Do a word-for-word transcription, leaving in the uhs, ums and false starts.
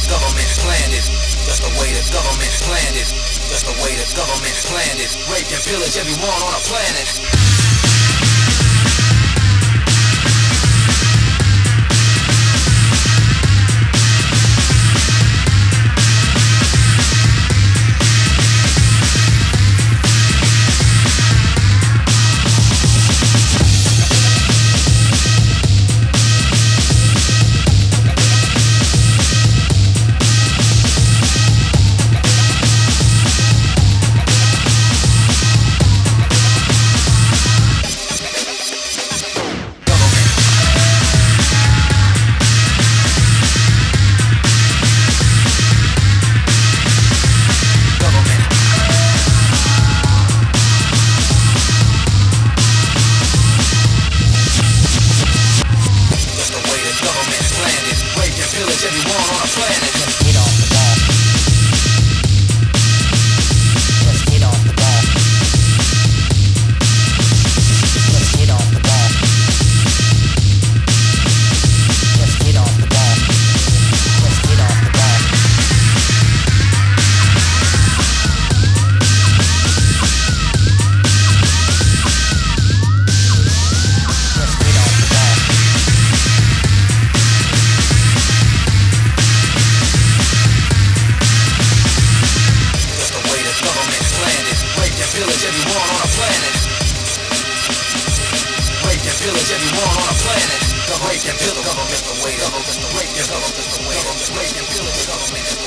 government planned it. That's the way the government planned it. That's the way the government planned it. Rape and pillage everyone on the planet. Everyone on the planet. Let's get off the ball. Let's get off the ball. Let's get off the ball. Let's get off the ball. Let's get off the ball. Let's get off the ball. Pillage everyone on the planet. Rape and pillage everyone on the planet. The rape and pillage government the way. Government the rape and government the way. Government rape and pillage government.